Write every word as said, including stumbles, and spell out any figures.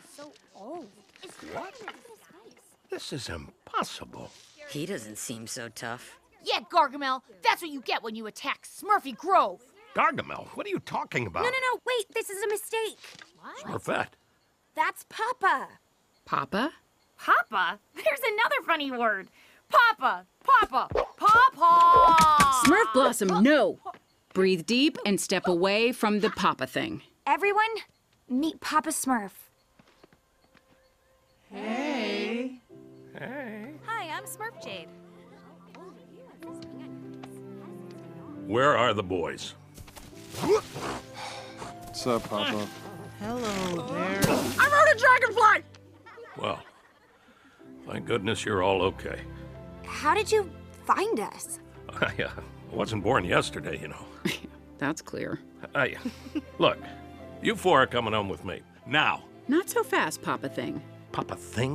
so old. What? This is impossible. He doesn't seem so tough. Yeah, Gargamel, that's what you get when you attack Smurfy Grove. Gargamel, what are you talking about? No, no, no, wait, this is a mistake. What? Smurfette. That's Papa. Papa? Papa? There's another funny word. Papa, Papa, Papa! Smurf Blossom, no! Breathe deep and step away from the Papa thing. Everyone, meet Papa Smurf. Hey. Hi, I'm Smurf Jade. Where are the boys? What's up, Papa? Hello there. I rode a dragonfly! Well, thank goodness you're all okay. How did you find us? I uh, wasn't born yesterday, you know. That's clear. I, look, you four are coming home with me. Now. Not so fast, Papa thing. Papa Thing?